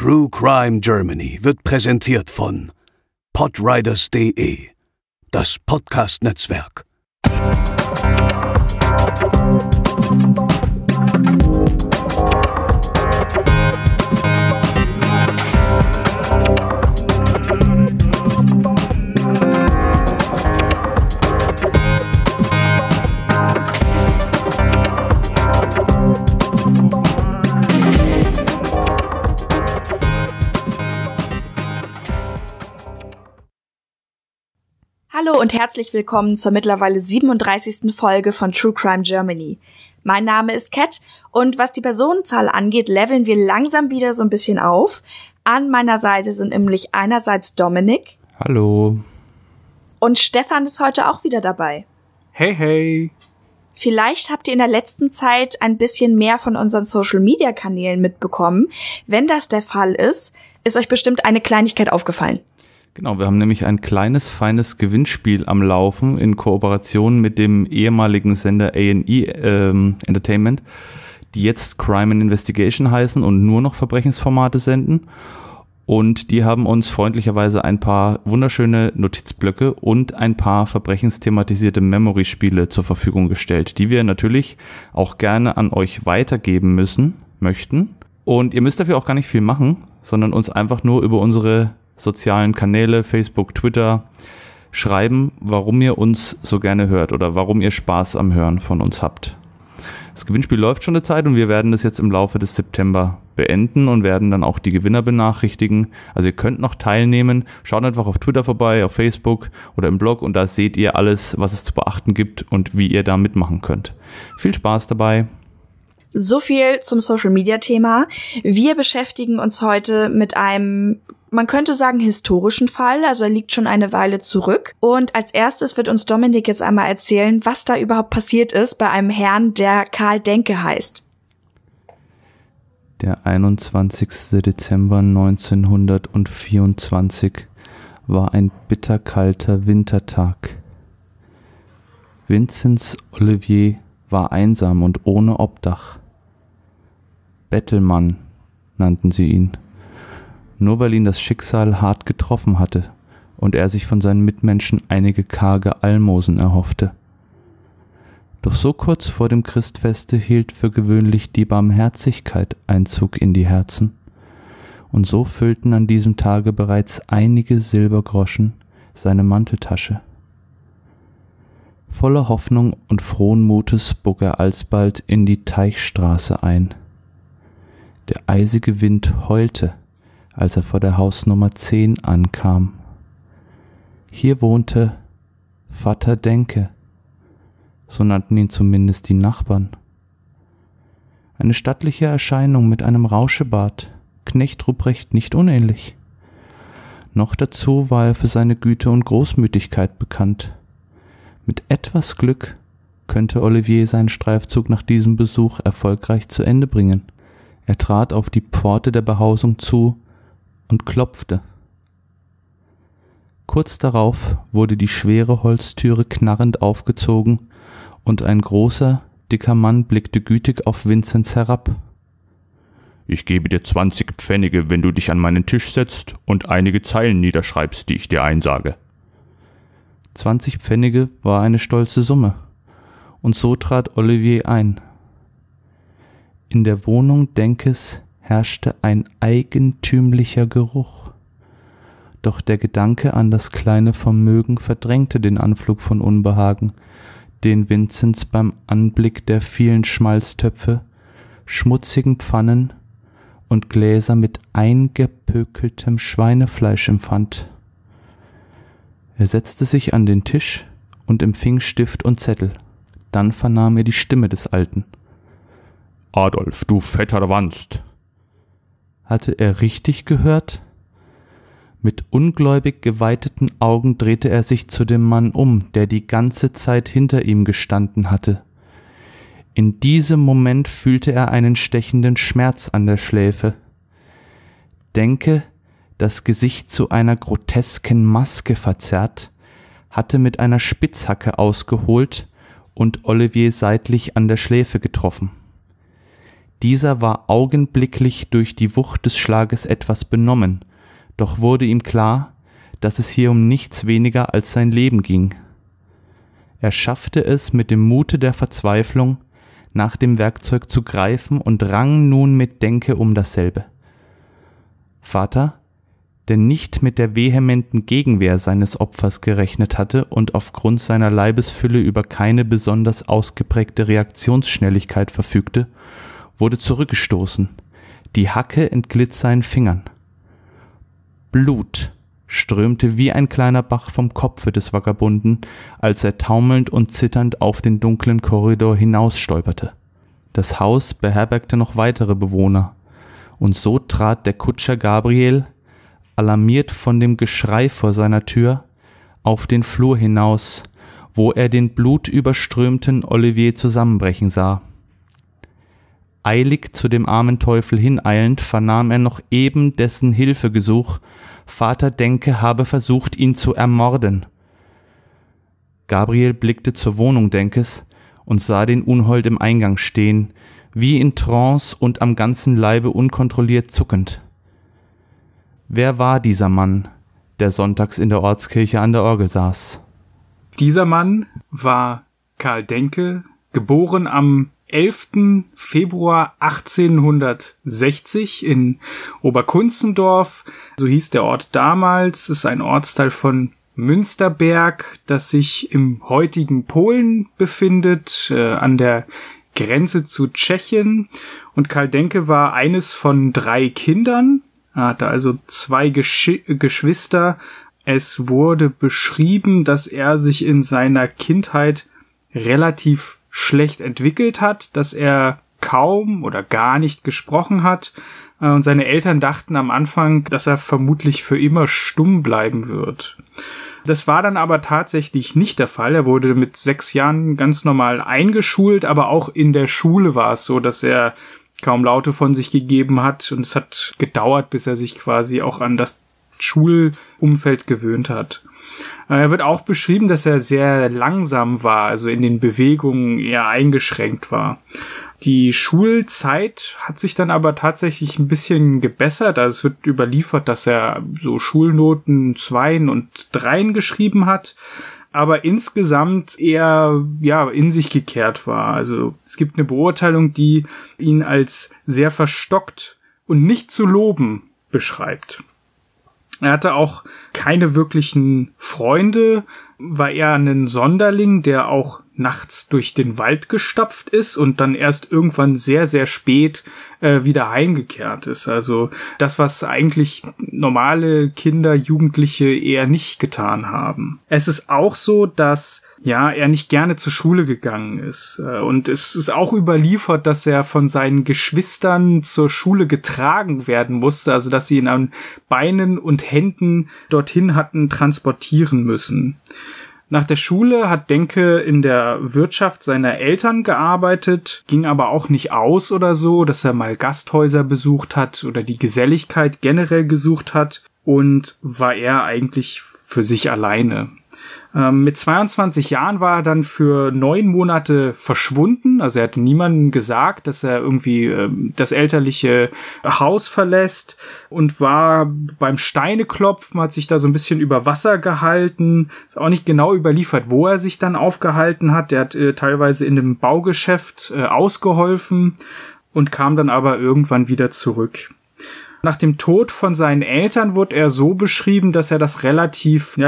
True Crime Germany wird präsentiert von podriders.de, das Podcast-Netzwerk. Hallo und herzlich willkommen zur mittlerweile 37. Folge von True Crime Germany. Mein Name ist Kat und was die Personenzahl angeht, leveln wir langsam wieder so ein bisschen auf. An meiner Seite sind nämlich einerseits Dominik. Hallo. Und Stefan ist heute auch wieder dabei. Hey, hey. Vielleicht habt ihr in der letzten Zeit ein bisschen mehr von unseren Social-Media-Kanälen mitbekommen. Wenn das der Fall ist euch bestimmt eine Kleinigkeit aufgefallen. Genau, wir haben nämlich ein kleines, feines Gewinnspiel am Laufen in Kooperation mit dem ehemaligen Sender A&E Entertainment, die jetzt Crime and Investigation heißen und nur noch Verbrechensformate senden. Und die haben uns freundlicherweise ein paar wunderschöne Notizblöcke und ein paar verbrechensthematisierte Memory-Spiele zur Verfügung gestellt, die wir natürlich auch gerne an euch weitergeben möchten. Und ihr müsst dafür auch gar nicht viel machen, sondern uns einfach nur über unsere sozialen Kanäle, Facebook, Twitter, schreiben, warum ihr uns so gerne hört oder warum ihr Spaß am Hören von uns habt. Das Gewinnspiel läuft schon eine Zeit und wir werden das jetzt im Laufe des September beenden und werden dann auch die Gewinner benachrichtigen. Also ihr könnt noch teilnehmen. Schaut einfach auf Twitter vorbei, auf Facebook oder im Blog und da seht ihr alles, was es zu beachten gibt und wie ihr da mitmachen könnt. Viel Spaß dabei! So viel zum Social-Media-Thema. Wir beschäftigen uns heute mit einem, man könnte sagen, historischen Fall, also er liegt schon eine Weile zurück. Und als erstes wird uns Dominik jetzt einmal erzählen, was da überhaupt passiert ist bei einem Herrn, der Karl Denke heißt. Der 21. Dezember 1924 war ein bitterkalter Wintertag. Vinzenz Olivier war einsam und ohne Obdach. Bettelmann nannten sie ihn, nur weil ihn das Schicksal hart getroffen hatte und er sich von seinen Mitmenschen einige karge Almosen erhoffte. Doch so kurz vor dem Christfeste hielt für gewöhnlich die Barmherzigkeit Einzug in die Herzen, und so füllten an diesem Tage bereits einige Silbergroschen seine Manteltasche. Voller Hoffnung und frohen Mutes bog er alsbald in die Teichstraße ein. Der eisige Wind heulte, als er vor der Hausnummer 10 ankam. Hier wohnte Vater Denke, so nannten ihn zumindest die Nachbarn. Eine stattliche Erscheinung mit einem Rauschebart, Knecht Ruprecht nicht unähnlich. Noch dazu war er für seine Güte und Großmütigkeit bekannt. Mit etwas Glück könnte Olivier seinen Streifzug nach diesem Besuch erfolgreich zu Ende bringen. Er trat auf die Pforte der Behausung zu und klopfte. Kurz darauf wurde die schwere Holztüre knarrend aufgezogen und ein großer, dicker Mann blickte gütig auf Vinzenz herab. »Ich gebe dir 20 Pfennige, wenn du dich an meinen Tisch setzt und einige Zeilen niederschreibst, die ich dir einsage.« 20 Pfennige war eine stolze Summe, und so trat Olivier ein. In der Wohnung Denkes herrschte ein eigentümlicher Geruch, doch der Gedanke an das kleine Vermögen verdrängte den Anflug von Unbehagen, den Vinzenz beim Anblick der vielen Schmalztöpfe, schmutzigen Pfannen und Gläser mit eingepökeltem Schweinefleisch empfand. Er setzte sich an den Tisch und empfing Stift und Zettel. Dann vernahm er die Stimme des Alten. »Adolf, du fetter Wanst!« Hatte er richtig gehört? Mit ungläubig geweiteten Augen drehte er sich zu dem Mann um, der die ganze Zeit hinter ihm gestanden hatte. In diesem Moment fühlte er einen stechenden Schmerz an der Schläfe. Denke, das Gesicht zu einer grotesken Maske verzerrt, hatte mit einer Spitzhacke ausgeholt und Olivier seitlich an der Schläfe getroffen. Dieser war augenblicklich durch die Wucht des Schlages etwas benommen, doch wurde ihm klar, dass es hier um nichts weniger als sein Leben ging. Er schaffte es mit dem Mute der Verzweiflung, nach dem Werkzeug zu greifen und rang nun mit Denke um dasselbe. Vater, der nicht mit der vehementen Gegenwehr seines Opfers gerechnet hatte und aufgrund seiner Leibesfülle über keine besonders ausgeprägte Reaktionsschnelligkeit verfügte, wurde zurückgestoßen. Die Hacke entglitt seinen Fingern. Blut strömte wie ein kleiner Bach vom Kopfe des Vagabunden, als er taumelnd und zitternd auf den dunklen Korridor hinausstolperte. Das Haus beherbergte noch weitere Bewohner, und so trat der Kutscher Gabriel, alarmiert von dem Geschrei vor seiner Tür, auf den Flur hinaus, wo er den blutüberströmten Olivier zusammenbrechen sah. Eilig zu dem armen Teufel hineilend vernahm er noch eben dessen Hilfegesuch, Vater Denke habe versucht, ihn zu ermorden. Gabriel blickte zur Wohnung Denkes und sah den Unhold im Eingang stehen, wie in Trance und am ganzen Leibe unkontrolliert zuckend. Wer war dieser Mann, der sonntags in der Ortskirche an der Orgel saß? Dieser Mann war Karl Denke, geboren am 11. Februar 1860 in Oberkunzendorf. So hieß der Ort damals. Es ist ein Ortsteil von Münsterberg, das sich im heutigen Polen befindet, an der Grenze zu Tschechien. Und Karl Denke war eines von 3 Kindern. Er hatte also 2 Geschwister. Es wurde beschrieben, dass er sich in seiner Kindheit relativ schlecht entwickelt hat, dass er kaum oder gar nicht gesprochen hat. Und seine Eltern dachten am Anfang, dass er vermutlich für immer stumm bleiben wird. Das war dann aber tatsächlich nicht der Fall. Er wurde mit 6 Jahren ganz normal eingeschult, aber auch in der Schule war es so, dass er kaum Laute von sich gegeben hat. Und es hat gedauert, bis er sich quasi auch an das Schulumfeld gewöhnt hat. Er wird auch beschrieben, dass er sehr langsam war, also in den Bewegungen eher eingeschränkt war. Die Schulzeit hat sich dann aber tatsächlich ein bisschen gebessert. Also es wird überliefert, dass er so Schulnoten 2 und 3 geschrieben hat, aber insgesamt eher in sich gekehrt war. Also es gibt eine Beurteilung, die ihn als sehr verstockt und nicht zu loben beschreibt. Er hatte auch keine wirklichen Freunde, war eher ein Sonderling, der auch nachts durch den Wald gestapft ist und dann erst irgendwann sehr, sehr spät wieder heimgekehrt ist. Also das, was eigentlich normale Kinder, Jugendliche eher nicht getan haben. Es ist auch so, dass er nicht gerne zur Schule gegangen ist. Und es ist auch überliefert, dass er von seinen Geschwistern zur Schule getragen werden musste, also dass sie ihn an Beinen und Händen dorthin hatten transportieren müssen. Nach der Schule hat Denke in der Wirtschaft seiner Eltern gearbeitet, ging aber auch nicht aus oder so, dass er mal Gasthäuser besucht hat oder die Geselligkeit generell gesucht hat und war er eigentlich für sich alleine. Mit 22 Jahren war er dann für 9 Monate verschwunden. Also er hatte niemandem gesagt, dass er irgendwie das elterliche Haus verlässt und war beim Steineklopfen, hat sich da so ein bisschen über Wasser gehalten. Ist auch nicht genau überliefert, wo er sich dann aufgehalten hat. Er hat teilweise in einem Baugeschäft ausgeholfen und kam dann aber irgendwann wieder zurück. Nach dem Tod von seinen Eltern wurde er so beschrieben, dass er das er hat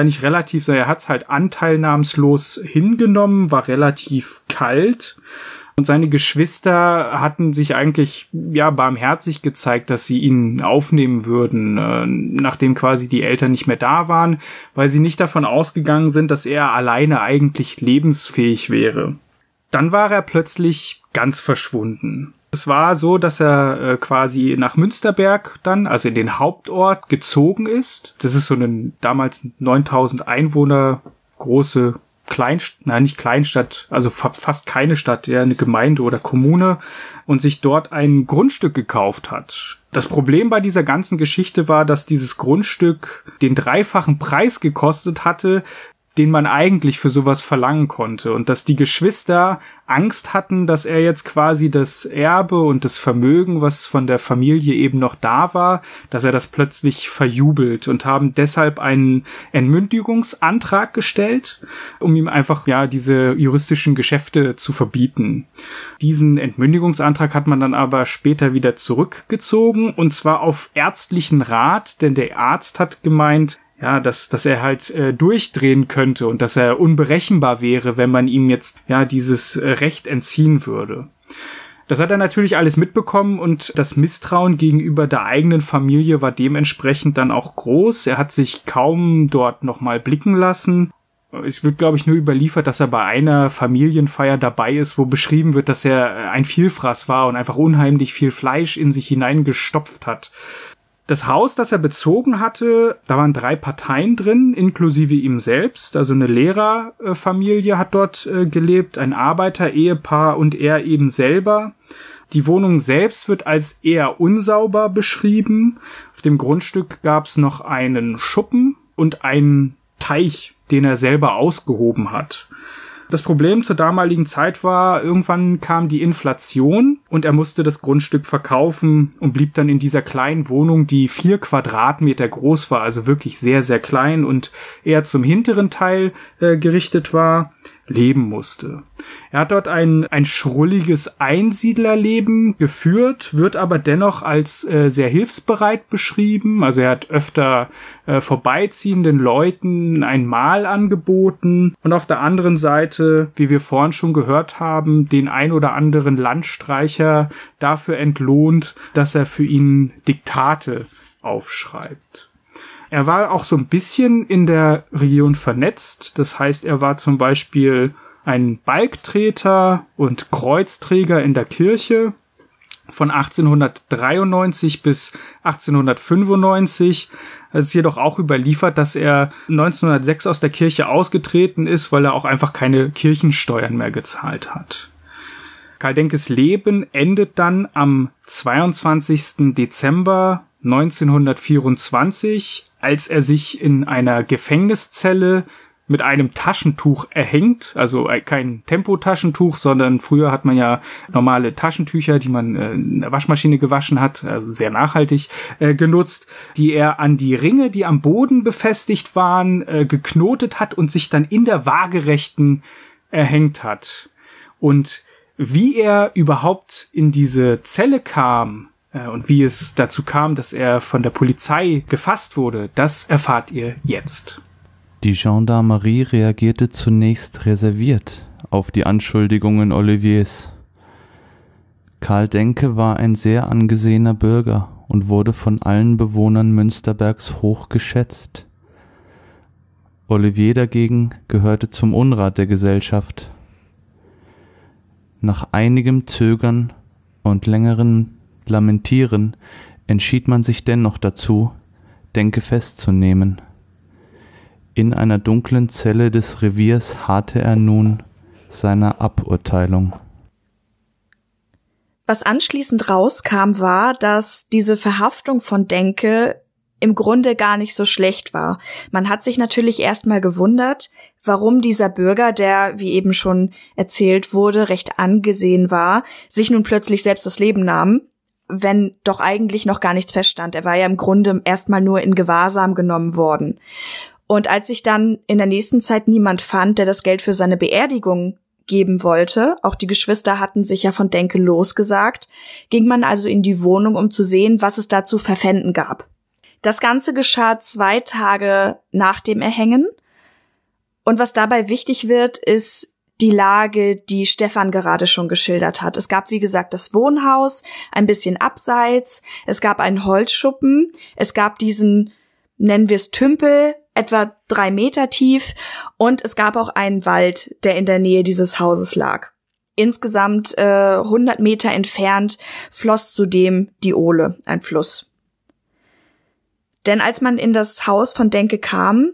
es halt anteilnahmslos hingenommen, war relativ kalt. Und seine Geschwister hatten sich eigentlich barmherzig gezeigt, dass sie ihn aufnehmen würden, nachdem quasi die Eltern nicht mehr da waren, weil sie nicht davon ausgegangen sind, dass er alleine eigentlich lebensfähig wäre. Dann war er plötzlich ganz verschwunden. Es war so, dass er quasi nach Münsterberg dann, also in den Hauptort, gezogen ist. Das ist so eine damals 9000 Einwohner große nicht Kleinstadt, also fast keine Stadt, eher eine Gemeinde oder Kommune, und sich dort ein Grundstück gekauft hat. Das Problem bei dieser ganzen Geschichte war, dass dieses Grundstück den 3-fachen Preis gekostet hatte, den man eigentlich für sowas verlangen konnte. Und dass die Geschwister Angst hatten, dass er jetzt quasi das Erbe und das Vermögen, was von der Familie eben noch da war, dass er das plötzlich verjubelt, und haben deshalb einen Entmündigungsantrag gestellt, um ihm einfach diese juristischen Geschäfte zu verbieten. Diesen Entmündigungsantrag hat man dann aber später wieder zurückgezogen, und zwar auf ärztlichen Rat, denn der Arzt hat gemeint, dass er halt durchdrehen könnte und dass er unberechenbar wäre, wenn man ihm jetzt dieses Recht entziehen würde. Das hat er natürlich alles mitbekommen, und das Misstrauen gegenüber der eigenen Familie war dementsprechend dann auch groß. Er hat sich kaum dort nochmal blicken lassen. Es wird, glaube ich, nur überliefert, dass er bei einer Familienfeier dabei ist, wo beschrieben wird, dass er ein Vielfraß war und einfach unheimlich viel Fleisch in sich hineingestopft hat. Das Haus, das er bezogen hatte, da waren 3 Parteien drin, inklusive ihm selbst. Also eine Lehrerfamilie hat dort gelebt, ein Arbeiter-Ehepaar und er eben selber. Die Wohnung selbst wird als eher unsauber beschrieben. Auf dem Grundstück gab es noch einen Schuppen und einen Teich, den er selber ausgehoben hat. Das Problem zur damaligen Zeit war, irgendwann kam die Inflation und er musste das Grundstück verkaufen und blieb dann in dieser kleinen Wohnung, die 4 Quadratmeter groß war, also wirklich sehr, sehr klein und eher zum hinteren Teil gerichtet war, leben musste. Er hat dort ein schrulliges Einsiedlerleben geführt, wird aber dennoch als sehr hilfsbereit beschrieben. Also er hat öfter vorbeiziehenden Leuten ein Mahl angeboten und auf der anderen Seite, wie wir vorhin schon gehört haben, den ein oder anderen Landstreicher dafür entlohnt, dass er für ihn Diktate aufschreibt. Er war auch so ein bisschen in der Region vernetzt. Das heißt, er war zum Beispiel ein Balgtreter und Kreuzträger in der Kirche von 1893 bis 1895. Es ist jedoch auch überliefert, dass er 1906 aus der Kirche ausgetreten ist, weil er auch einfach keine Kirchensteuern mehr gezahlt hat. Karl Denkes Leben endet dann am 22. Dezember 1924, als er sich in einer Gefängniszelle mit einem Taschentuch erhängt, also kein Tempotaschentuch, sondern früher hat man ja normale Taschentücher, die man in der Waschmaschine gewaschen hat, also sehr nachhaltig genutzt, die er an die Ringe, die am Boden befestigt waren, geknotet hat und sich dann in der Waagerechten erhängt hat. Und wie er überhaupt in diese Zelle kam, und wie es dazu kam, dass er von der Polizei gefasst wurde, das erfahrt ihr jetzt. Die Gendarmerie reagierte zunächst reserviert auf die Anschuldigungen Oliviers. Karl Denke war ein sehr angesehener Bürger und wurde von allen Bewohnern Münsterbergs hoch geschätzt. Olivier dagegen gehörte zum Unrat der Gesellschaft. Nach einigem Zögern und längeren Lamentieren entschied man sich dennoch dazu, Denke festzunehmen. In einer dunklen Zelle des Reviers harrte er nun seiner Aburteilung. Was anschließend rauskam, war, dass diese Verhaftung von Denke im Grunde gar nicht so schlecht war. Man hat sich natürlich erstmal gewundert, warum dieser Bürger, der, wie eben schon erzählt wurde, recht angesehen war, sich nun plötzlich selbst das Leben nahm, wenn doch eigentlich noch gar nichts feststand. Er war ja im Grunde erstmal nur in Gewahrsam genommen worden. Und als sich dann in der nächsten Zeit niemand fand, der das Geld für seine Beerdigung geben wollte, auch die Geschwister hatten sich ja von Denke losgesagt, ging man also in die Wohnung, um zu sehen, was es da zu verpfänden gab. Das Ganze geschah 2 Tage nach dem Erhängen. Und was dabei wichtig wird, ist die Lage, die Stefan gerade schon geschildert hat. Es gab, wie gesagt, das Wohnhaus, ein bisschen abseits, es gab einen Holzschuppen, es gab diesen, nennen wir es Tümpel, etwa 3 Meter tief, und es gab auch einen Wald, der in der Nähe dieses Hauses lag. Insgesamt 100 Meter entfernt floss zudem die Ohle, ein Fluss. Denn als man in das Haus von Denke kam,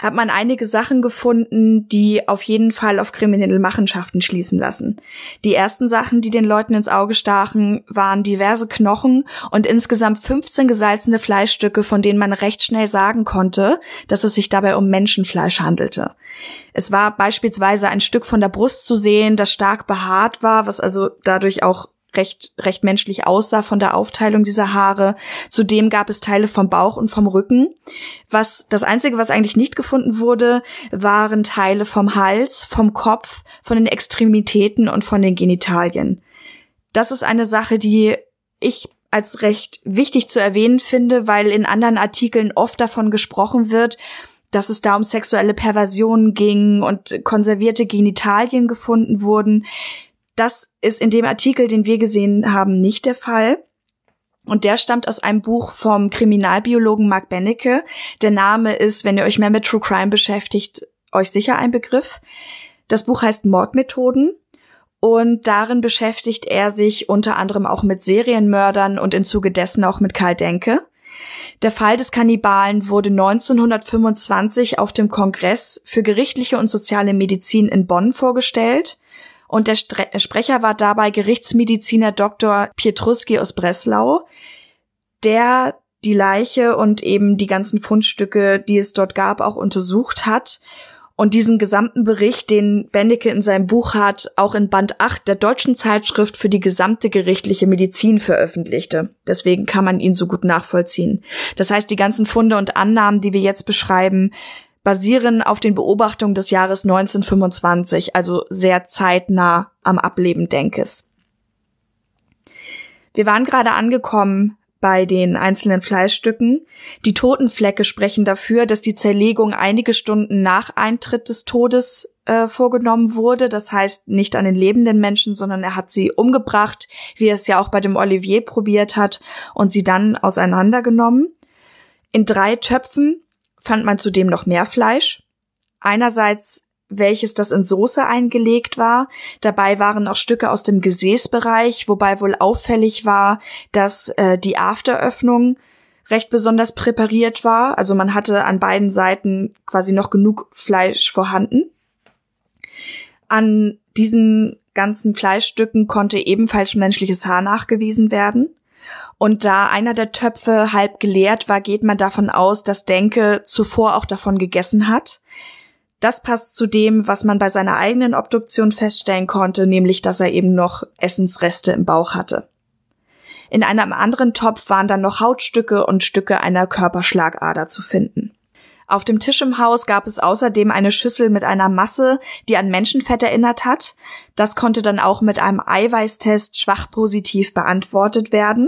hat man einige Sachen gefunden, die auf jeden Fall auf kriminelle Machenschaften schließen lassen. Die ersten Sachen, die den Leuten ins Auge stachen, waren diverse Knochen und insgesamt 15 gesalzene Fleischstücke, von denen man recht schnell sagen konnte, dass es sich dabei um Menschenfleisch handelte. Es war beispielsweise ein Stück von der Brust zu sehen, das stark behaart war, was also dadurch auch recht menschlich aussah von der Aufteilung dieser Haare. Zudem gab es Teile vom Bauch und vom Rücken. Das Einzige, was eigentlich nicht gefunden wurde, waren Teile vom Hals, vom Kopf, von den Extremitäten und von den Genitalien. Das ist eine Sache, die ich als recht wichtig zu erwähnen finde, weil in anderen Artikeln oft davon gesprochen wird, dass es da um sexuelle Perversionen ging und konservierte Genitalien gefunden wurden. Das ist in dem Artikel, den wir gesehen haben, nicht der Fall. Und der stammt aus einem Buch vom Kriminalbiologen Mark Benecke. Der Name ist, wenn ihr euch mehr mit True Crime beschäftigt, euch sicher ein Begriff. Das Buch heißt Mordmethoden. Und darin beschäftigt er sich unter anderem auch mit Serienmördern und im Zuge dessen auch mit Karl Denke. Der Fall des Kannibalen wurde 1925 auf dem Kongress für gerichtliche und soziale Medizin in Bonn vorgestellt. Und der Sprecher war dabei Gerichtsmediziner Dr. Pietruski aus Breslau, der die Leiche und eben die ganzen Fundstücke, die es dort gab, auch untersucht hat und diesen gesamten Bericht, den Benecke in seinem Buch hat, auch in Band 8 der Deutschen Zeitschrift für die gesamte gerichtliche Medizin veröffentlichte. Deswegen kann man ihn so gut nachvollziehen. Das heißt, die ganzen Funde und Annahmen, die wir jetzt beschreiben, basieren auf den Beobachtungen des Jahres 1925, also sehr zeitnah am Ableben Denkes. Wir waren gerade angekommen bei den einzelnen Fleischstücken. Die Totenflecke sprechen dafür, dass die Zerlegung einige Stunden nach Eintritt des Todes vorgenommen wurde. Das heißt, nicht an den lebenden Menschen, sondern er hat sie umgebracht, wie er es ja auch bei dem Olivier probiert hat, und sie dann auseinandergenommen. In 3 Töpfen fand man zudem noch mehr Fleisch. Einerseits welches, das in Soße eingelegt war. Dabei waren auch Stücke aus dem Gesäßbereich, wobei wohl auffällig war, dass die Afteröffnung recht besonders präpariert war. Also man hatte an beiden Seiten quasi noch genug Fleisch vorhanden. An diesen ganzen Fleischstücken konnte ebenfalls menschliches Haar nachgewiesen werden. Und da einer der Töpfe halb geleert war, geht man davon aus, dass Denke zuvor auch davon gegessen hat. Das passt zu dem, was man bei seiner eigenen Obduktion feststellen konnte, nämlich, dass er eben noch Essensreste im Bauch hatte. In einem anderen Topf waren dann noch Hautstücke und Stücke einer Körperschlagader zu finden. Auf dem Tisch im Haus gab es außerdem eine Schüssel mit einer Masse, die an Menschenfett erinnert hat. Das konnte dann auch mit einem Eiweißtest schwach positiv beantwortet werden.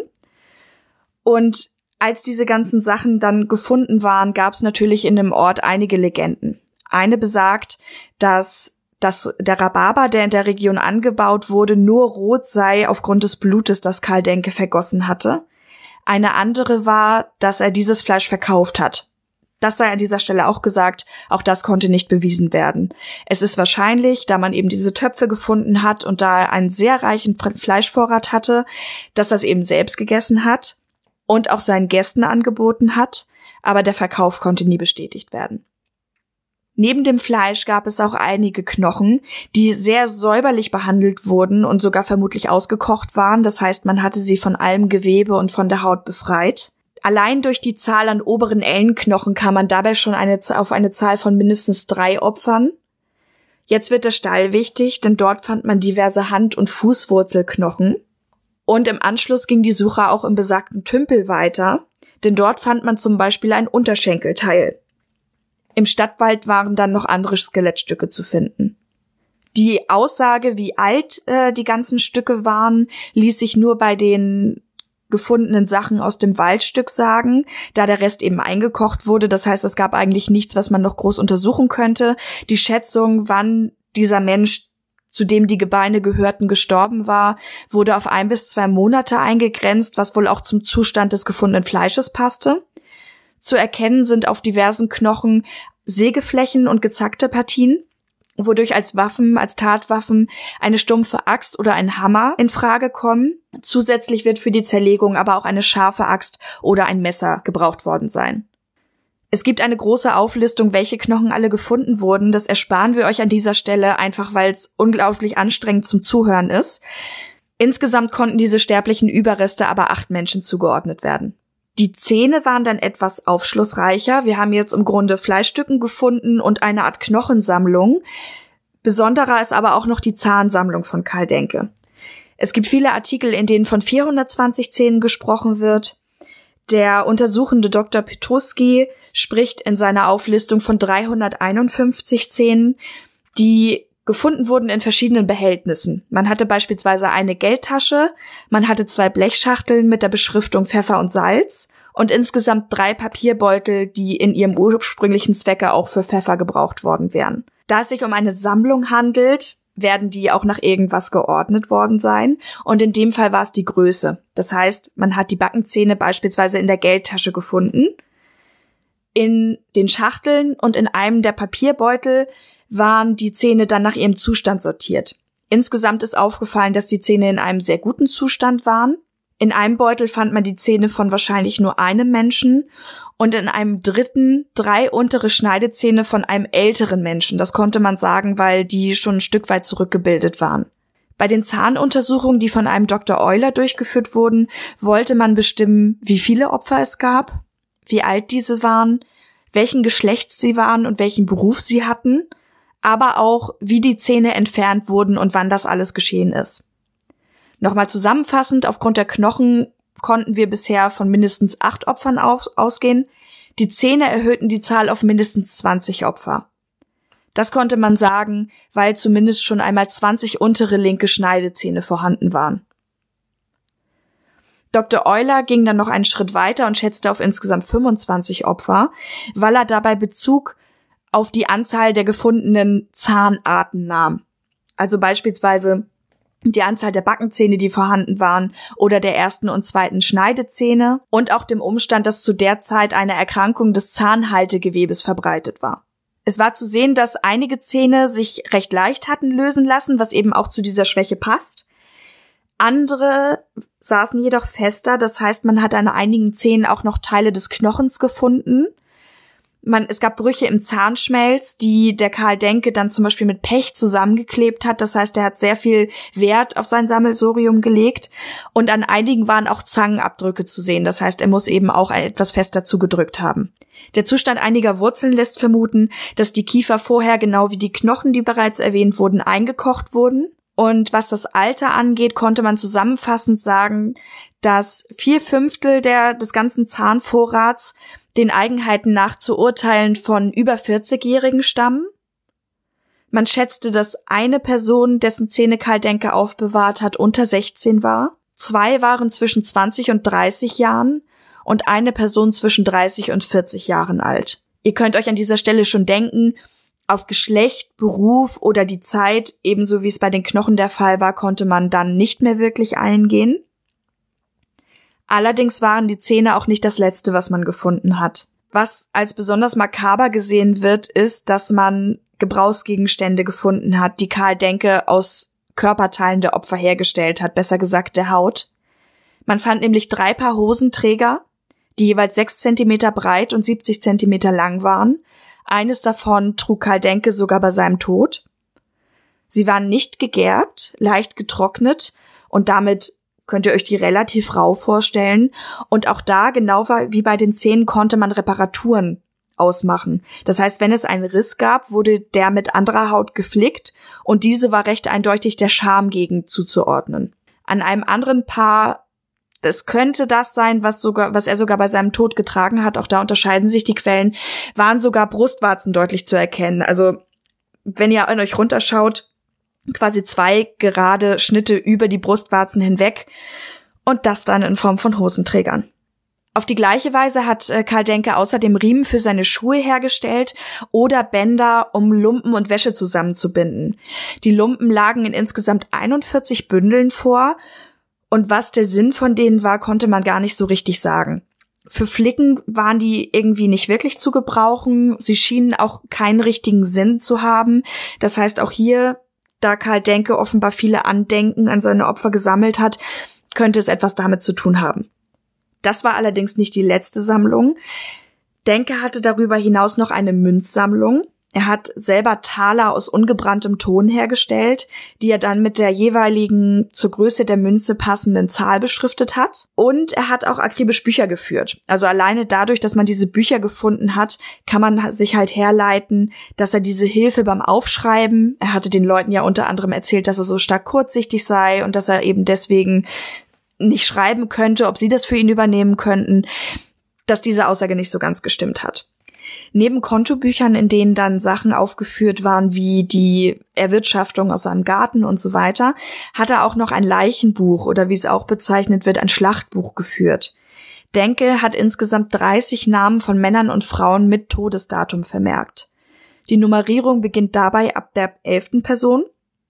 Und als diese ganzen Sachen dann gefunden waren, gab es natürlich in dem Ort einige Legenden. Eine besagt, dass der Rhabarber, der in der Region angebaut wurde, nur rot sei aufgrund des Blutes, das Karl Denke vergossen hatte. Eine andere war, dass er dieses Fleisch verkauft hat. Das sei an dieser Stelle auch gesagt, auch das konnte nicht bewiesen werden. Es ist wahrscheinlich, da man eben diese Töpfe gefunden hat und da er einen sehr reichen Fleischvorrat hatte, dass er es eben selbst gegessen hat und auch seinen Gästen angeboten hat, aber der Verkauf konnte nie bestätigt werden. Neben dem Fleisch gab es auch einige Knochen, die sehr säuberlich behandelt wurden und sogar vermutlich ausgekocht waren. Das heißt, man hatte sie von allem Gewebe und von der Haut befreit. Allein durch die Zahl an oberen Ellenknochen kam man dabei schon auf eine Zahl von mindestens 3 Opfern. Jetzt wird der Stall wichtig, denn dort fand man diverse Hand- und Fußwurzelknochen. Und im Anschluss ging die Suche auch im besagten Tümpel weiter, denn dort fand man zum Beispiel ein Unterschenkelteil. Im Stadtwald waren dann noch andere Skelettstücke zu finden. Die Aussage, wie alt die ganzen Stücke waren, ließ sich nur bei den gefundenen Sachen aus dem Waldstück sagen, da der Rest eben eingekocht wurde. Das heißt, es gab eigentlich nichts, was man noch groß untersuchen könnte. Die Schätzung, wann dieser Mensch, zu dem die Gebeine gehörten, gestorben war, wurde auf 1 bis 2 Monate eingegrenzt, was wohl auch zum Zustand des gefundenen Fleisches passte. Zu erkennen sind auf diversen Knochen Sägeflächen und gezackte Partien, wodurch als Tatwaffen eine stumpfe Axt oder ein Hammer in Frage kommen. Zusätzlich wird für die Zerlegung aber auch eine scharfe Axt oder ein Messer gebraucht worden sein. Es gibt eine große Auflistung, welche Knochen alle gefunden wurden. Das ersparen wir euch an dieser Stelle, einfach weil es unglaublich anstrengend zum Zuhören ist. Insgesamt konnten diese sterblichen Überreste aber 8 Menschen zugeordnet werden. Die Zähne waren dann etwas aufschlussreicher. Wir haben jetzt im Grunde Fleischstücken gefunden und eine Art Knochensammlung. Besonderer ist aber auch noch die Zahnsammlung von Karl Denke. Es gibt viele Artikel, in denen von 420 Zähnen gesprochen wird. Der untersuchende Dr. Petruski spricht in seiner Auflistung von 351 Zähnen, die gefunden wurden in verschiedenen Behältnissen. Man hatte beispielsweise eine Geldtasche, man hatte 2 Blechschachteln mit der Beschriftung Pfeffer und Salz und insgesamt 3 Papierbeutel, die in ihrem ursprünglichen Zwecke auch für Pfeffer gebraucht worden wären. Da es sich um eine Sammlung handelt, werden die auch nach irgendwas geordnet worden sein. Und in dem Fall war es die Größe. Das heißt, man hat die Backenzähne beispielsweise in der Geldtasche gefunden. In den Schachteln und in einem der Papierbeutel waren die Zähne dann nach ihrem Zustand sortiert. Insgesamt ist aufgefallen, dass die Zähne in einem sehr guten Zustand waren. In einem Beutel fand man die Zähne von wahrscheinlich nur einem Menschen und in einem dritten 3 untere Schneidezähne von einem älteren Menschen. Das konnte man sagen, weil die schon ein Stück weit zurückgebildet waren. Bei den Zahnuntersuchungen, die von einem Dr. Euler durchgeführt wurden, wollte man bestimmen, wie viele Opfer es gab, wie alt diese waren, welchen Geschlechts sie waren und welchen Beruf sie hatten, aber auch, wie die Zähne entfernt wurden und wann das alles geschehen ist. Nochmal zusammenfassend, aufgrund der Knochen konnten wir bisher von mindestens 8 Opfern ausgehen. Die Zähne erhöhten die Zahl auf mindestens 20 Opfer. Das konnte man sagen, weil zumindest schon einmal 20 untere linke Schneidezähne vorhanden waren. Dr. Euler ging dann noch einen Schritt weiter und schätzte auf insgesamt 25 Opfer, weil er dabei Bezug auf die Anzahl der gefundenen Zahnarten nahm. Also beispielsweise die Anzahl der Backenzähne, die vorhanden waren, oder der ersten und zweiten Schneidezähne und auch dem Umstand, dass zu der Zeit eine Erkrankung des Zahnhaltegewebes verbreitet war. Es war zu sehen, dass einige Zähne sich recht leicht hatten lösen lassen, was eben auch zu dieser Schwäche passt. Andere saßen jedoch fester, das heißt, man hat an einigen Zähnen auch noch Teile des Knochens gefunden. Es gab Brüche im Zahnschmelz, die der Karl Denke dann zum Beispiel mit Pech zusammengeklebt hat. Das heißt, er hat sehr viel Wert auf sein Sammelsurium gelegt. Und an einigen waren auch Zangenabdrücke zu sehen. Das heißt, er muss eben auch etwas fester zugedrückt haben. Der Zustand einiger Wurzeln lässt vermuten, dass die Kiefer vorher, genau wie die Knochen, die bereits erwähnt wurden, eingekocht wurden. Und was das Alter angeht, konnte man zusammenfassend sagen, dass 4/5 des ganzen Zahnvorrats den Eigenheiten nach zu urteilen von über 40-Jährigen stammen. Man schätzte, dass eine Person, dessen Zähne Karl Denke aufbewahrt hat, unter 16 war. 2 waren zwischen 20 und 30 Jahren und eine Person zwischen 30 und 40 Jahren alt. Ihr könnt euch an dieser Stelle schon denken, auf Geschlecht, Beruf oder die Zeit, ebenso wie es bei den Knochen der Fall war, konnte man dann nicht mehr wirklich eingehen. Allerdings waren die Zähne auch nicht das Letzte, was man gefunden hat. Was als besonders makaber gesehen wird, ist, dass man Gebrauchsgegenstände gefunden hat, die Karl Denke aus Körperteilen der Opfer hergestellt hat, besser gesagt der Haut. Man fand nämlich 3 Paar Hosenträger, die jeweils 6 Zentimeter breit und 70 Zentimeter lang waren. Eines davon trug Karl Denke sogar bei seinem Tod. Sie waren nicht gegerbt, leicht getrocknet und damit könnt ihr euch die relativ rau vorstellen. Und auch da, genau wie bei den Zähnen, konnte man Reparaturen ausmachen. Das heißt, wenn es einen Riss gab, wurde der mit anderer Haut geflickt und diese war recht eindeutig der Schamgegend zuzuordnen. An einem anderen Paar, es könnte das sein, was er sogar bei seinem Tod getragen hat, auch da unterscheiden sich die Quellen, waren sogar Brustwarzen deutlich zu erkennen. Also, wenn ihr an euch runterschaut, quasi 2 gerade Schnitte über die Brustwarzen hinweg und das dann in Form von Hosenträgern. Auf die gleiche Weise hat Karl Denke außerdem Riemen für seine Schuhe hergestellt oder Bänder, um Lumpen und Wäsche zusammenzubinden. Die Lumpen lagen in insgesamt 41 Bündeln vor und was der Sinn von denen war, konnte man gar nicht so richtig sagen. Für Flicken waren die irgendwie nicht wirklich zu gebrauchen. Sie schienen auch keinen richtigen Sinn zu haben. Das heißt, auch hier, da Karl Denke offenbar viele Andenken an seine Opfer gesammelt hat, könnte es etwas damit zu tun haben. Das war allerdings nicht die letzte Sammlung, Denke hatte darüber hinaus noch eine Münzsammlung. Er hat selber Taler aus ungebranntem Ton hergestellt, die er dann mit der jeweiligen zur Größe der Münze passenden Zahl beschriftet hat. Und er hat auch akribisch Bücher geführt. Also alleine dadurch, dass man diese Bücher gefunden hat, kann man sich halt herleiten, dass er diese Hilfe beim Aufschreiben, er hatte den Leuten ja unter anderem erzählt, dass er so stark kurzsichtig sei und dass er eben deswegen nicht schreiben könnte, ob sie das für ihn übernehmen könnten, dass diese Aussage nicht so ganz gestimmt hat. Neben Kontobüchern, in denen dann Sachen aufgeführt waren, wie die Erwirtschaftung aus seinem Garten und so weiter, hat er auch noch ein Leichenbuch oder wie es auch bezeichnet wird, ein Schlachtbuch geführt. Denke hat insgesamt 30 Namen von Männern und Frauen mit Todesdatum vermerkt. Die Nummerierung beginnt dabei ab der 11. Person.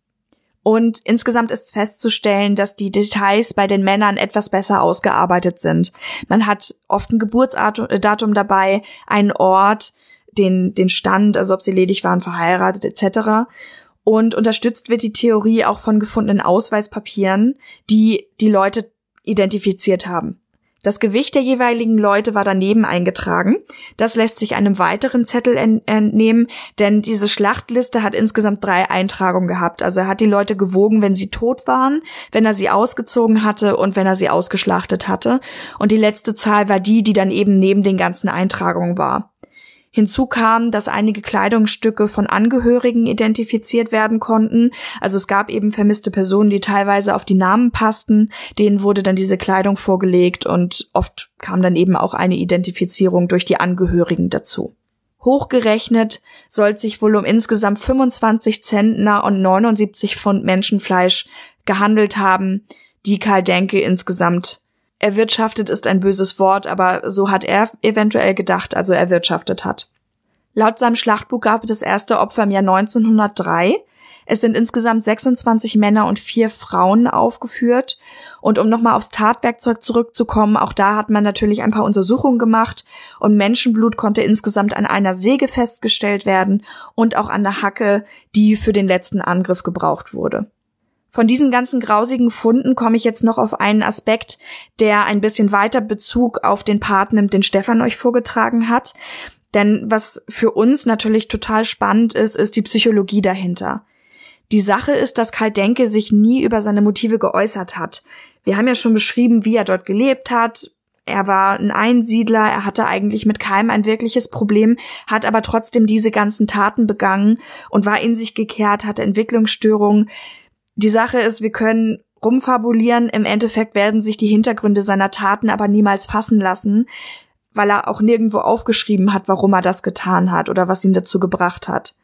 Und insgesamt ist festzustellen, dass die Details bei den Männern etwas besser ausgearbeitet sind. Man hat oft ein Geburtsdatum dabei, einen Ort, den Stand, also ob sie ledig waren, verheiratet etc. Und unterstützt wird die Theorie auch von gefundenen Ausweispapieren, die die Leute identifiziert haben. Das Gewicht der jeweiligen Leute war daneben eingetragen. Das lässt sich einem weiteren Zettel entnehmen, denn diese Schlachtliste hat insgesamt 3 Eintragungen gehabt. Also er hat die Leute gewogen, wenn sie tot waren, wenn er sie ausgezogen hatte und wenn er sie ausgeschlachtet hatte. Und die letzte Zahl war die dann eben neben den ganzen Eintragungen war. Hinzu kam, dass einige Kleidungsstücke von Angehörigen identifiziert werden konnten. Also es gab eben vermisste Personen, die teilweise auf die Namen passten. Denen wurde dann diese Kleidung vorgelegt und oft kam dann eben auch eine Identifizierung durch die Angehörigen dazu. Hochgerechnet soll es sich wohl um insgesamt 25 Zentner und 79 Pfund Menschenfleisch gehandelt haben, die Karl Denke insgesamt erwirtschaftet ist ein böses Wort, aber so hat er eventuell gedacht, also erwirtschaftet hat. Laut seinem Schlachtbuch gab es das erste Opfer im Jahr 1903. Es sind insgesamt 26 Männer und 4 Frauen aufgeführt. Und um nochmal aufs Tatwerkzeug zurückzukommen, auch da hat man natürlich ein paar Untersuchungen gemacht und Menschenblut konnte insgesamt an einer Säge festgestellt werden und auch an der Hacke, die für den letzten Angriff gebraucht wurde. Von diesen ganzen grausigen Funden komme ich jetzt noch auf einen Aspekt, der ein bisschen weiter Bezug auf den Part nimmt, den Stefan euch vorgetragen hat. Denn was für uns natürlich total spannend ist, ist die Psychologie dahinter. Die Sache ist, dass Karl Denke sich nie über seine Motive geäußert hat. Wir haben ja schon beschrieben, wie er dort gelebt hat. Er war ein Einsiedler, er hatte eigentlich mit keinem ein wirkliches Problem, hat aber trotzdem diese ganzen Taten begangen und war in sich gekehrt, hatte Entwicklungsstörungen. Die Sache ist, wir können rumfabulieren, im Endeffekt werden sich die Hintergründe seiner Taten aber niemals fassen lassen, weil er auch nirgendwo aufgeschrieben hat, warum er das getan hat oder was ihn dazu gebracht hat.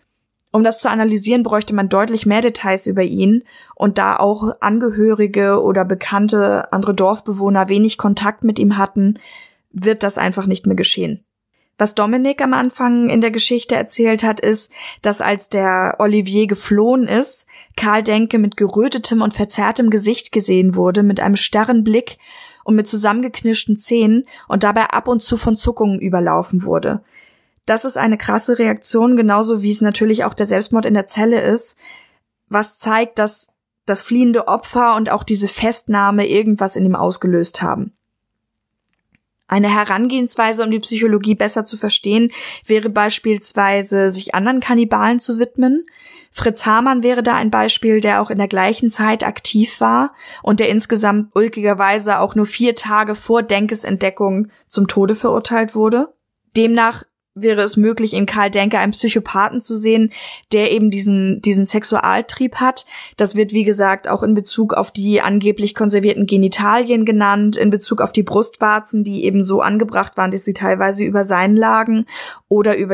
Um das zu analysieren, bräuchte man deutlich mehr Details über ihn und da auch Angehörige oder bekannte andere Dorfbewohner wenig Kontakt mit ihm hatten, wird das einfach nicht mehr geschehen. Was Dominik am Anfang in der Geschichte erzählt hat, ist, dass als der Olivier geflohen ist, Karl Denke mit gerötetem und verzerrtem Gesicht gesehen wurde, mit einem starren Blick und mit zusammengeknirschten Zähnen und dabei ab und zu von Zuckungen überlaufen wurde. Das ist eine krasse Reaktion, genauso wie es natürlich auch der Selbstmord in der Zelle ist, was zeigt, dass das fliehende Opfer und auch diese Festnahme irgendwas in ihm ausgelöst haben. Eine Herangehensweise, um die Psychologie besser zu verstehen, wäre beispielsweise, sich anderen Kannibalen zu widmen. Fritz Hamann wäre da ein Beispiel, der auch in der gleichen Zeit aktiv war und der insgesamt ulkigerweise auch nur 4 Tage vor Denkes Entdeckung zum Tode verurteilt wurde. Demnach wäre es möglich, in Karl Denke einen Psychopathen zu sehen, der eben diesen Sexualtrieb hat. Das wird, wie gesagt, auch in Bezug auf die angeblich konservierten Genitalien genannt, in Bezug auf die Brustwarzen, die eben so angebracht waren, dass sie teilweise über seinen lagen oder über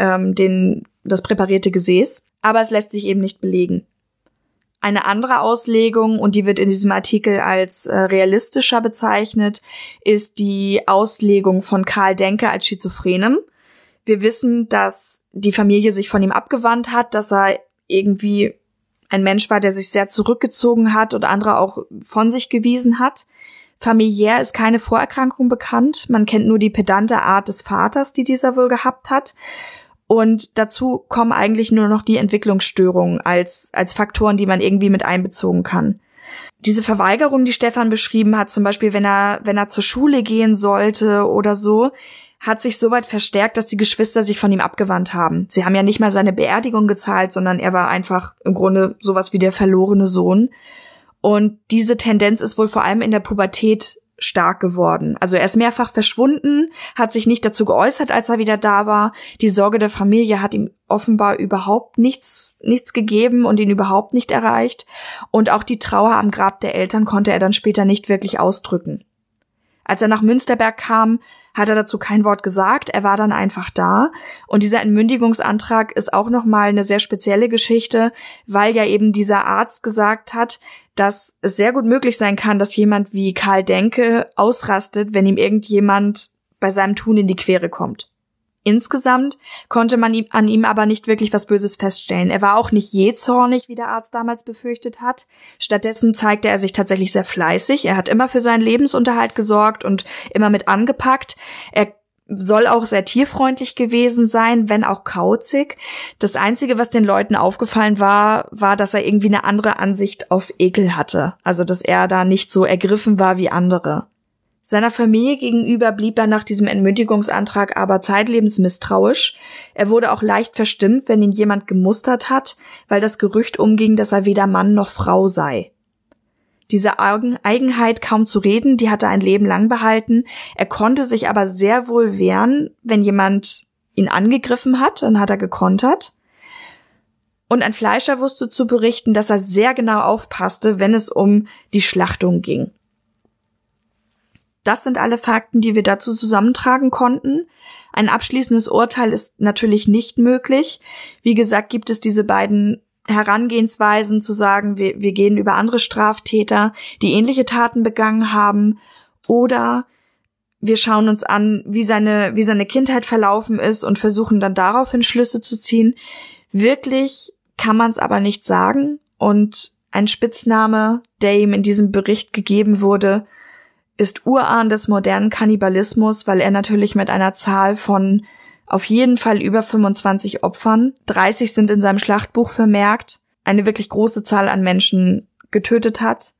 das präparierte Gesäß. Aber es lässt sich eben nicht belegen. Eine andere Auslegung, und die wird in diesem Artikel als realistischer bezeichnet, ist die Auslegung von Karl Denke als Schizophrenem. Wir wissen, dass die Familie sich von ihm abgewandt hat, dass er irgendwie ein Mensch war, der sich sehr zurückgezogen hat und andere auch von sich gewiesen hat. Familiär ist keine Vorerkrankung bekannt. Man kennt nur die pedante Art des Vaters, die dieser wohl gehabt hat. Und dazu kommen eigentlich nur noch die Entwicklungsstörungen als Faktoren, die man irgendwie mit einbezogen kann. Diese Verweigerung, die Stefan beschrieben hat, zum Beispiel, wenn er zur Schule gehen sollte oder so, hat sich soweit verstärkt, dass die Geschwister sich von ihm abgewandt haben. Sie haben ja nicht mal seine Beerdigung gezahlt, sondern er war einfach im Grunde sowas wie der verlorene Sohn. Und diese Tendenz ist wohl vor allem in der Pubertät stark geworden. Also er ist mehrfach verschwunden, hat sich nicht dazu geäußert, als er wieder da war. Die Sorge der Familie hat ihm offenbar überhaupt nichts gegeben und ihn überhaupt nicht erreicht. Und auch die Trauer am Grab der Eltern konnte er dann später nicht wirklich ausdrücken. Als er nach Münsterberg kam, hat er dazu kein Wort gesagt, er war dann einfach da. Und dieser Entmündigungsantrag ist auch nochmal eine sehr spezielle Geschichte, weil ja eben dieser Arzt gesagt hat, dass es sehr gut möglich sein kann, dass jemand wie Karl Denke ausrastet, wenn ihm irgendjemand bei seinem Tun in die Quere kommt. Insgesamt konnte man an ihm aber nicht wirklich was Böses feststellen. Er war auch nicht jähzornig, wie der Arzt damals befürchtet hat. Stattdessen zeigte er sich tatsächlich sehr fleißig. Er hat immer für seinen Lebensunterhalt gesorgt und immer mit angepackt. Er soll auch sehr tierfreundlich gewesen sein, wenn auch kauzig. Das Einzige, was den Leuten aufgefallen war, dass er irgendwie eine andere Ansicht auf Ekel hatte. Also, dass er da nicht so ergriffen war wie andere. Seiner Familie gegenüber blieb er nach diesem Entmündigungsantrag aber zeitlebens misstrauisch. Er wurde auch leicht verstimmt, wenn ihn jemand gemustert hat, weil das Gerücht umging, dass er weder Mann noch Frau sei. Diese Eigenheit, kaum zu reden, die hat er ein Leben lang behalten. Er konnte sich aber sehr wohl wehren, wenn jemand ihn angegriffen hat, dann hat er gekontert. Und ein Fleischer wusste zu berichten, dass er sehr genau aufpasste, wenn es um die Schlachtung ging. Das sind alle Fakten, die wir dazu zusammentragen konnten. Ein abschließendes Urteil ist natürlich nicht möglich. Wie gesagt, gibt es diese beiden Herangehensweisen, zu sagen, wir gehen über andere Straftäter, die ähnliche Taten begangen haben, oder wir schauen uns an, wie seine Kindheit verlaufen ist und versuchen dann daraufhin Schlüsse zu ziehen. Wirklich kann man es aber nicht sagen, und ein Spitzname, der ihm in diesem Bericht gegeben wurde, ist Urahn des modernen Kannibalismus, weil er natürlich mit einer Zahl von auf jeden Fall über 25 Opfern, 30 sind in seinem Schlachtbuch vermerkt, eine wirklich große Zahl an Menschen getötet hat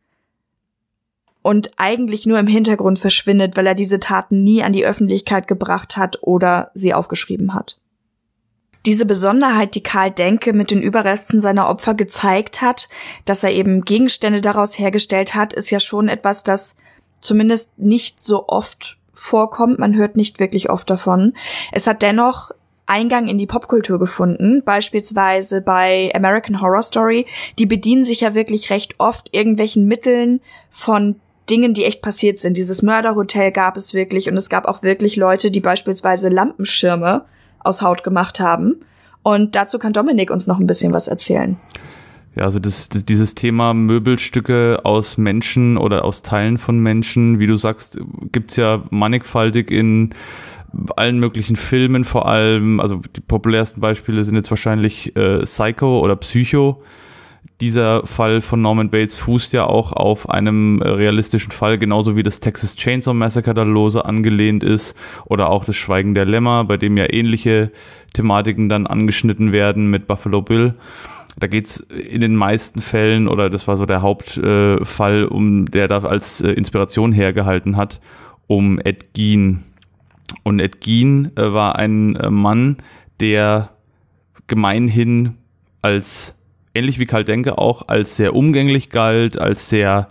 und eigentlich nur im Hintergrund verschwindet, weil er diese Taten nie an die Öffentlichkeit gebracht hat oder sie aufgeschrieben hat. Diese Besonderheit, die Karl Denke mit den Überresten seiner Opfer gezeigt hat, dass er eben Gegenstände daraus hergestellt hat, ist ja schon etwas, das zumindest nicht so oft vorkommt. Man hört nicht wirklich oft davon. Es hat dennoch Eingang in die Popkultur gefunden, beispielsweise bei American Horror Story. Die bedienen sich ja wirklich recht oft irgendwelchen Mitteln von Dingen, die echt passiert sind. Dieses Mörderhotel gab es wirklich, und es gab auch wirklich Leute, die beispielsweise Lampenschirme aus Haut gemacht haben. Und dazu kann Dominik uns noch ein bisschen was erzählen. Ja, also dieses Thema Möbelstücke aus Menschen oder aus Teilen von Menschen, wie du sagst, gibt's ja mannigfaltig in allen möglichen Filmen, vor allem, also die populärsten Beispiele sind jetzt wahrscheinlich Psycho oder Psycho. Dieser Fall von Norman Bates fußt ja auch auf einem realistischen Fall, genauso wie das Texas Chainsaw Massacre da lose angelehnt ist, oder auch das Schweigen der Lämmer, bei dem ja ähnliche Thematiken dann angeschnitten werden mit Buffalo Bill. Da geht's in den meisten Fällen, oder das war so der Hauptfall, der da als Inspiration hergehalten hat, um Ed Gein. Und Ed Gein war ein Mann, der gemeinhin als, ähnlich wie Karl Denke auch, als sehr umgänglich galt, als sehr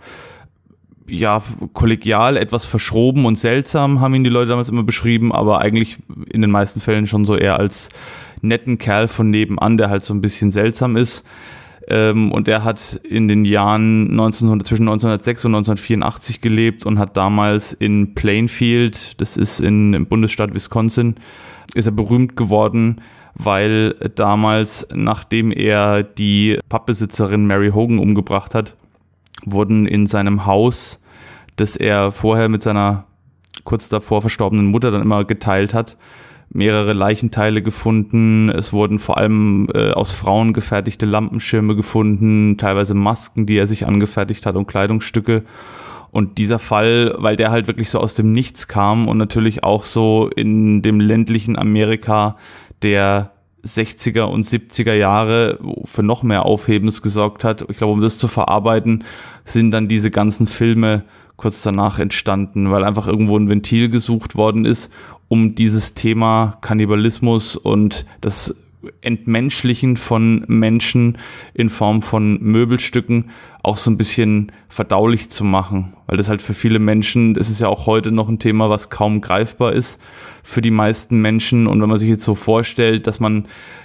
kollegial, etwas verschroben und seltsam, haben ihn die Leute damals immer beschrieben, aber eigentlich in den meisten Fällen schon so eher als netten Kerl von nebenan, der halt so ein bisschen seltsam ist. Und er hat in den Jahren zwischen 1906 und 1984 gelebt und hat damals in Plainfield, das ist im Bundesstaat Wisconsin, ist er berühmt geworden, weil damals, nachdem er die Pubbesitzerin Mary Hogan umgebracht hat, wurden in seinem Haus, das er vorher mit seiner kurz davor verstorbenen Mutter dann immer geteilt hat, mehrere Leichenteile gefunden. Es wurden vor allem aus Frauen gefertigte Lampenschirme gefunden, teilweise Masken, die er sich angefertigt hat, und Kleidungsstücke. Und dieser Fall, weil der halt wirklich so aus dem Nichts kam und natürlich auch so in dem ländlichen Amerika der 60er und 70er Jahre für noch mehr Aufhebens gesorgt hat. Ich glaube, um das zu verarbeiten, sind dann diese ganzen Filme kurz danach entstanden, weil einfach irgendwo ein Ventil gesucht worden ist, um dieses Thema Kannibalismus und das Entmenschlichen von Menschen in Form von Möbelstücken auch so ein bisschen verdaulich zu machen, weil das halt für viele Menschen, es ist ja auch heute noch ein Thema, was kaum greifbar ist für die meisten Menschen. Und wenn man sich jetzt so vorstellt, dass man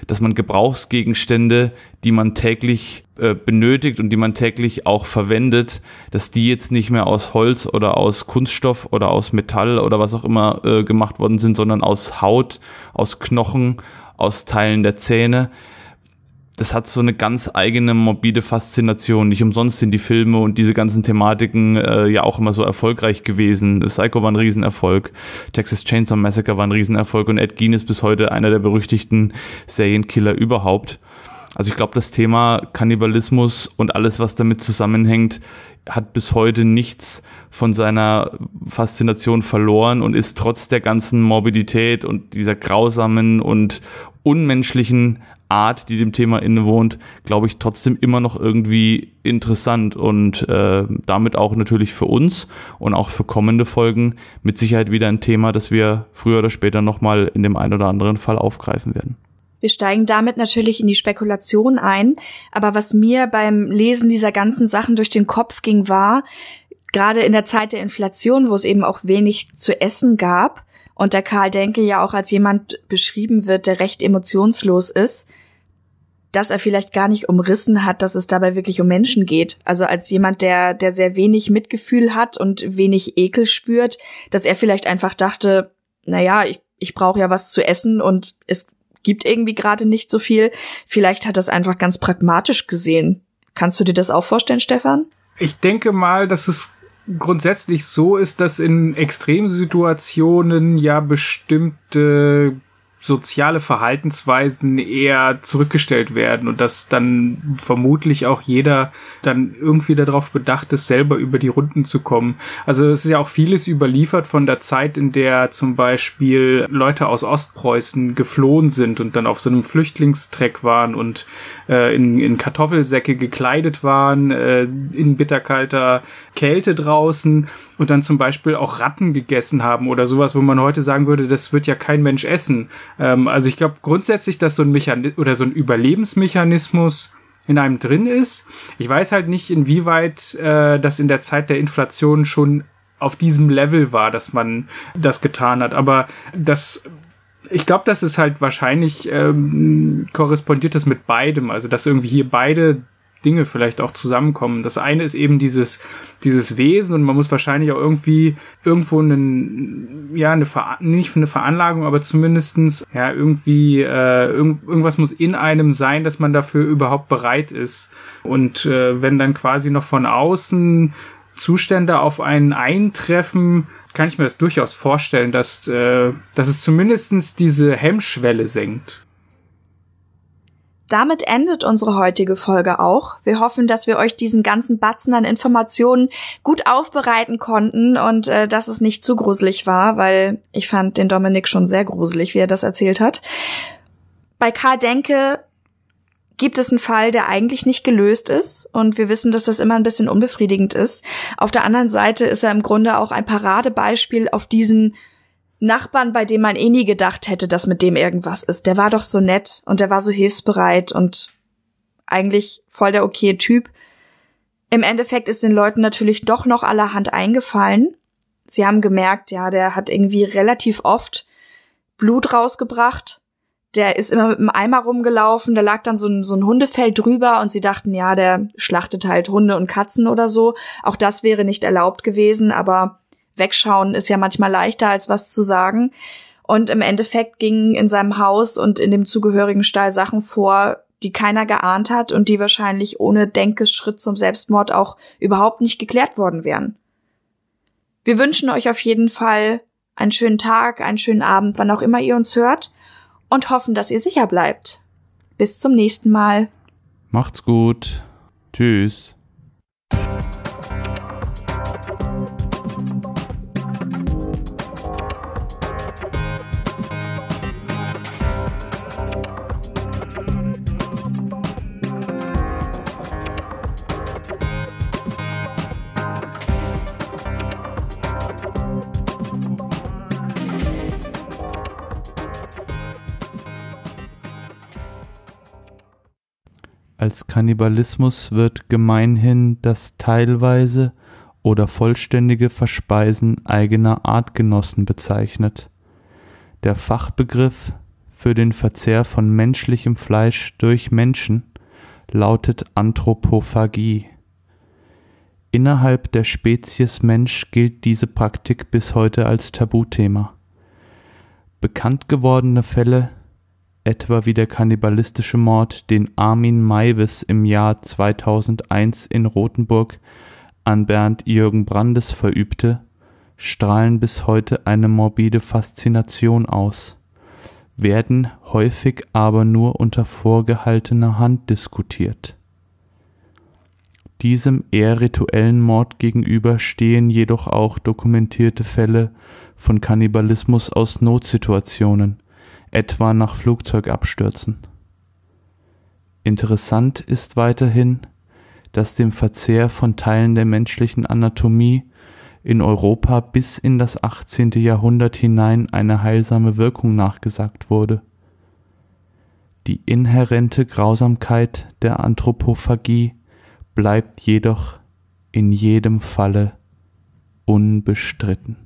Gebrauchsgegenstände, die man täglich benötigt und die man täglich auch verwendet, dass die jetzt nicht mehr aus Holz oder aus Kunststoff oder aus Metall oder was auch immer gemacht worden sind, sondern aus Haut, aus Knochen, aus Teilen der Zähne. Das hat so eine ganz eigene morbide Faszination. Nicht umsonst sind die Filme und diese ganzen Thematiken ja auch immer so erfolgreich gewesen. Psycho war ein Riesenerfolg, Texas Chainsaw Massacre war ein Riesenerfolg und Ed Gein ist bis heute einer der berüchtigten Serienkiller überhaupt. Also ich glaube, das Thema Kannibalismus und alles, was damit zusammenhängt, hat bis heute nichts von seiner Faszination verloren und ist trotz der ganzen Morbidität und dieser grausamen und unmenschlichen Art, die dem Thema innewohnt, glaube ich, trotzdem immer noch irgendwie interessant und damit auch natürlich für uns und auch für kommende Folgen mit Sicherheit wieder ein Thema, das wir früher oder später nochmal in dem einen oder anderen Fall aufgreifen werden. Wir steigen damit natürlich in die Spekulation ein, aber was mir beim Lesen dieser ganzen Sachen durch den Kopf ging, war, gerade in der Zeit der Inflation, wo es eben auch wenig zu essen gab und der Karl Denke ja auch als jemand beschrieben wird, der recht emotionslos ist, dass er vielleicht gar nicht umrissen hat, dass es dabei wirklich um Menschen geht. Also als jemand, der sehr wenig Mitgefühl hat und wenig Ekel spürt, dass er vielleicht einfach dachte, naja, ich brauche ja was zu essen und es gibt irgendwie gerade nicht so viel. Vielleicht hat das einfach ganz pragmatisch gesehen. Kannst du dir das auch vorstellen, Stefan? Ich denke mal, dass es grundsätzlich so ist, dass in Extremsituationen ja bestimmte soziale Verhaltensweisen eher zurückgestellt werden und dass dann vermutlich auch jeder dann irgendwie darauf bedacht ist, selber über die Runden zu kommen. Also es ist ja auch vieles überliefert von der Zeit, in der zum Beispiel Leute aus Ostpreußen geflohen sind und dann auf so einem Flüchtlingstreck waren und in Kartoffelsäcke gekleidet waren, in bitterkalter Kälte draußen und dann zum Beispiel auch Ratten gegessen haben oder sowas, wo man heute sagen würde, das wird ja kein Mensch essen. Also ich glaube grundsätzlich, dass so ein Überlebensmechanismus in einem drin ist. Ich weiß halt nicht, inwieweit das in der Zeit der Inflation schon auf diesem Level war, dass man das getan hat. Aber ich glaube, das ist halt wahrscheinlich korrespondiert das mit beidem. Also dass irgendwie hier beide Dinge vielleicht auch zusammenkommen. Das eine ist eben dieses Wesen und man muss wahrscheinlich auch irgendwo nicht eine Veranlagung, aber zumindestens irgendwie irgendwas muss in einem sein, dass man dafür überhaupt bereit ist. Und wenn dann quasi noch von außen Zustände auf einen eintreffen, kann ich mir das durchaus vorstellen, dass es zumindestens diese Hemmschwelle senkt. Damit endet unsere heutige Folge auch. Wir hoffen, dass wir euch diesen ganzen Batzen an Informationen gut aufbereiten konnten und dass es nicht zu gruselig war, weil ich fand den Dominik schon sehr gruselig, wie er das erzählt hat. Bei Karl Denke gibt es einen Fall, der eigentlich nicht gelöst ist und wir wissen, dass das immer ein bisschen unbefriedigend ist. Auf der anderen Seite ist er im Grunde auch ein Paradebeispiel auf diesen Nachbarn, bei dem man nie gedacht hätte, dass mit dem irgendwas ist. Der war doch so nett und der war so hilfsbereit und eigentlich voll der okaye Typ. Im Endeffekt ist den Leuten natürlich doch noch allerhand eingefallen. Sie haben gemerkt, ja, der hat irgendwie relativ oft Blut rausgebracht. Der ist immer mit einem Eimer rumgelaufen, da lag dann so ein Hundefell drüber und sie dachten, ja, der schlachtet halt Hunde und Katzen oder so. Auch das wäre nicht erlaubt gewesen, aber wegschauen ist ja manchmal leichter, als was zu sagen. Und im Endeffekt gingen in seinem Haus und in dem zugehörigen Stall Sachen vor, die keiner geahnt hat und die wahrscheinlich ohne Denkesschritt zum Selbstmord auch überhaupt nicht geklärt worden wären. Wir wünschen euch auf jeden Fall einen schönen Tag, einen schönen Abend, wann auch immer ihr uns hört und hoffen, dass ihr sicher bleibt. Bis zum nächsten Mal. Macht's gut. Tschüss. Als Kannibalismus wird gemeinhin das teilweise oder vollständige Verspeisen eigener Artgenossen bezeichnet. Der Fachbegriff für den Verzehr von menschlichem Fleisch durch Menschen lautet Anthropophagie. Innerhalb der Spezies Mensch gilt diese Praktik bis heute als Tabuthema. Bekannt gewordene Fälle, etwa wie der kannibalistische Mord, den Armin Meiwes im Jahr 2001 in Rothenburg an Bernd Jürgen Brandes verübte, strahlen bis heute eine morbide Faszination aus, werden häufig aber nur unter vorgehaltener Hand diskutiert. Diesem eher rituellen Mord gegenüber stehen jedoch auch dokumentierte Fälle von Kannibalismus aus Notsituationen, etwa nach Flugzeugabstürzen. Interessant ist weiterhin, dass dem Verzehr von Teilen der menschlichen Anatomie in Europa bis in das 18. Jahrhundert hinein eine heilsame Wirkung nachgesagt wurde. Die inhärente Grausamkeit der Anthropophagie bleibt jedoch in jedem Falle unbestritten.